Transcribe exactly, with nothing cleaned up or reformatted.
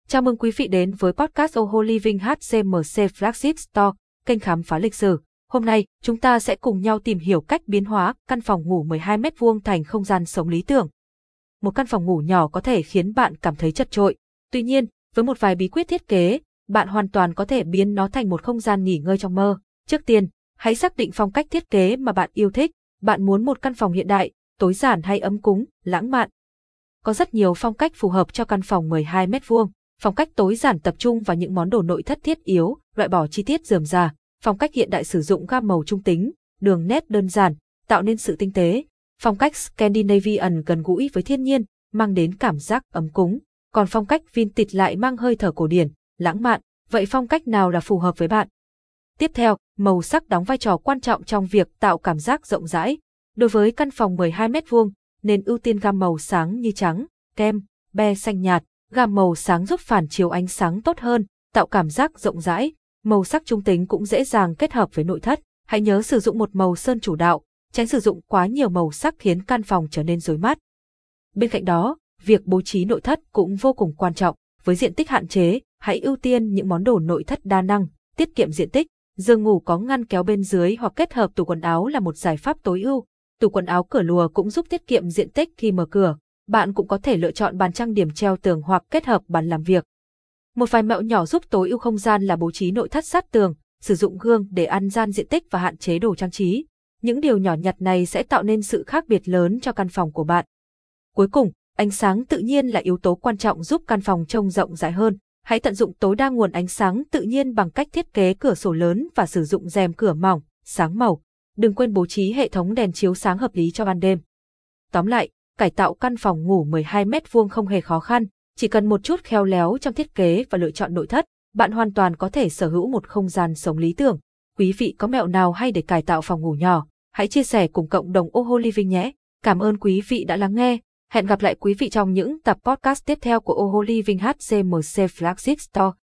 Chào mừng quý vị đến với podcast Oho Living hát xê em xê Flagship Store, kênh khám phá lịch sử. Hôm nay, chúng ta sẽ cùng nhau tìm hiểu cách biến hóa căn phòng ngủ mười hai mét vuông thành không gian sống lý tưởng. Một căn phòng ngủ nhỏ có thể khiến bạn cảm thấy chật chội. Tuy nhiên, với một vài bí quyết thiết kế, bạn hoàn toàn có thể biến nó thành một không gian nghỉ ngơi trong mơ. Trước tiên, hãy xác định phong cách thiết kế mà bạn yêu thích. Bạn muốn một căn phòng hiện đại, tối giản hay ấm cúng, lãng mạn? Có rất nhiều phong cách phù hợp cho căn phòng mười hai mét vuông. Phong cách tối giản tập trung vào những món đồ nội thất thiết yếu, loại bỏ chi tiết rườm rà. Phong cách hiện đại sử dụng gam màu trung tính, đường nét đơn giản, tạo nên sự tinh tế. Phong cách Scandinavian gần gũi với thiên nhiên, mang đến cảm giác ấm cúng. Còn phong cách vintage lại mang hơi thở cổ điển, lãng mạn. Vậy phong cách nào là phù hợp với bạn? Tiếp theo, màu sắc đóng vai trò quan trọng trong việc tạo cảm giác rộng rãi. Đối với căn phòng mười hai mét vuông, nên ưu tiên gam màu sáng như trắng, kem, be xanh nhạt. Gam màu sáng giúp phản chiếu ánh sáng tốt hơn, tạo cảm giác rộng rãi. Màu sắc trung tính cũng dễ dàng kết hợp với nội thất. Hãy nhớ sử dụng một màu sơn chủ đạo, tránh sử dụng quá nhiều màu sắc khiến căn phòng trở nên rối mắt. Bên cạnh đó, việc bố trí nội thất cũng vô cùng quan trọng. Với diện tích hạn chế, hãy ưu tiên những món đồ nội thất đa năng, tiết kiệm diện tích. Giường ngủ có ngăn kéo bên dưới hoặc kết hợp tủ quần áo là một giải pháp tối ưu. Tủ quần áo cửa lùa cũng giúp tiết kiệm diện tích khi mở cửa. Bạn cũng có thể lựa chọn bàn trang điểm treo tường hoặc kết hợp bàn làm việc. Một vài mẹo nhỏ giúp tối ưu không gian là bố trí nội thất sát tường, sử dụng gương để ăn gian diện tích và hạn chế đồ trang trí. Những điều nhỏ nhặt này sẽ tạo nên sự khác biệt lớn cho căn phòng của bạn. Cuối cùng, ánh sáng tự nhiên là yếu tố quan trọng giúp căn phòng trông rộng rãi hơn. Hãy tận dụng tối đa nguồn ánh sáng tự nhiên bằng cách thiết kế cửa sổ lớn và sử dụng rèm cửa mỏng, sáng màu. Đừng quên bố trí hệ thống đèn chiếu sáng hợp lý cho ban đêm. Tóm lại, cải tạo căn phòng ngủ mười hai mét vuông không hề khó khăn, chỉ cần một chút khéo léo trong thiết kế và lựa chọn nội thất, bạn hoàn toàn có thể sở hữu một không gian sống lý tưởng. Quý vị có mẹo nào hay để cải tạo phòng ngủ nhỏ? Hãy chia sẻ cùng cộng đồng Oho Living nhé. Cảm ơn quý vị đã lắng nghe. Hẹn gặp lại quý vị trong những tập podcast tiếp theo của Oho Living hát xê em xê Flagship Store.